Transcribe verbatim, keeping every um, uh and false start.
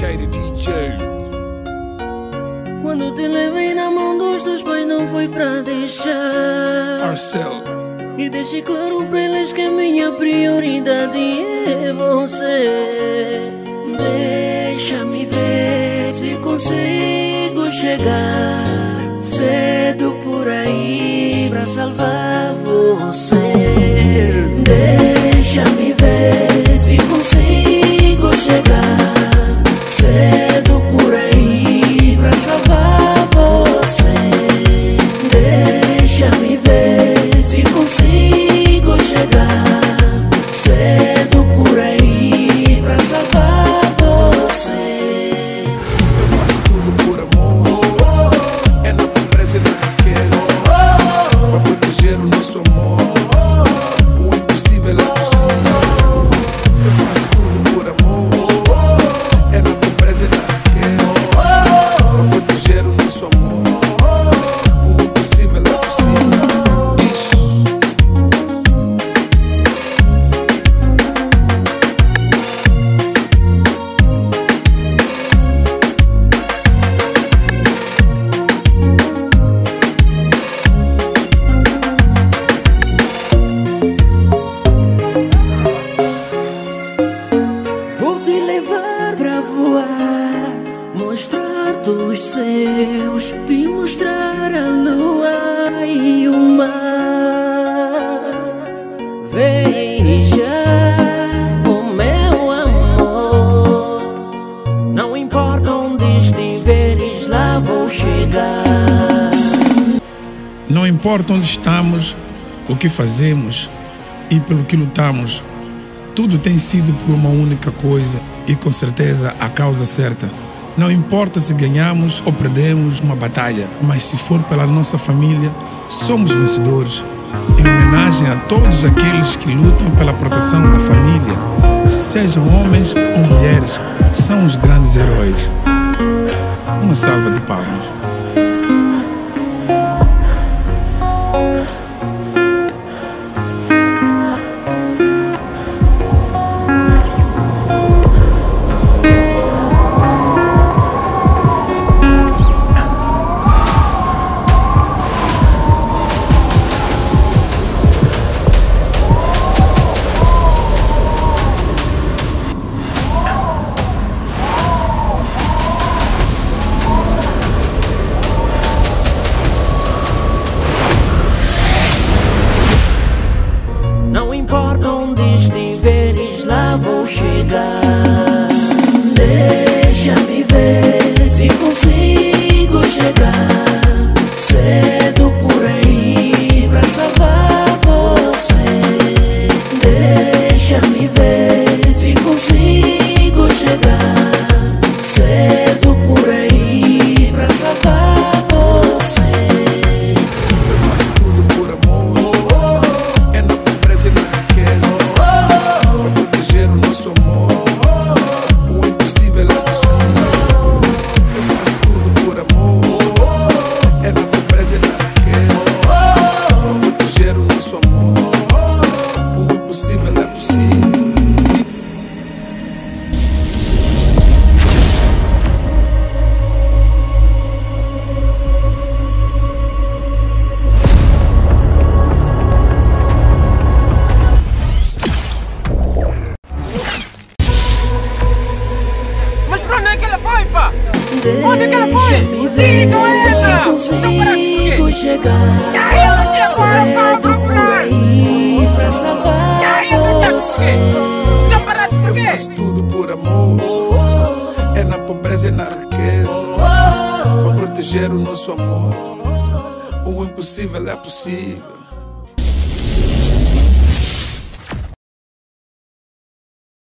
Katie D J. Quando te levei na mão dos teus pais não foi pra deixar Marcel. E deixei claro pra eles que a minha prioridade é você. Deixa-me ver se consigo chegar cedo por aí pra salvar você. Deixa-me ver se consigo chegar cedo por aí pra salvar você. Deixa-me ver se consigo chegar cedo por aí pra salvar você. Eu faço tudo por amor, é na pobreza e na riqueza, pra proteger o nosso amor. O impossível é possível. Eu faço tudo por amor, é na pobreza e na riqueza, pra proteger o nosso amor. O impossível é possível. Vou te levar pra voar, mostrar dos céus, te mostrar a lua e o mar. Veja, o meu amor, não importa onde estiveres, lá vou chegar. Não importa onde estamos, o que fazemos e pelo que lutamos, tudo tem sido por uma única coisa e com certeza a causa certa. Não importa se ganhamos ou perdemos uma batalha, mas se for pela nossa família, somos vencedores. Em homenagem a todos aqueles que lutam pela proteção da família, sejam homens ou mulheres, são os grandes heróis. Uma salva de palmas. Não importa onde estiveres, lá vou chegar. Deixa-me ver se consigo chegar cedo por aí pra salvar você. Deixa-me ver se consigo chegar cedo por aí pra salvar você. Eu faço tudo por amor, é na pobreza e na riqueza, pra proteger o nosso amor. O impossível é possível. Eu faço tudo por amor, é na pobreza e na riqueza, pra proteger o nosso amor. O impossível é possível. Mas pra onde é que ela foi, pá? Onde é que ela foi? Deixa-me ver Diga ela! se Não consigo chegar Ai, eu não tenho agora para cedo por procurar. aí pra salvar Ai, eu não tenho você. Estão parados por Eu quê? faço tudo por amor, é na pobreza e na riqueza, pra proteger o nosso amor. O impossível é possível.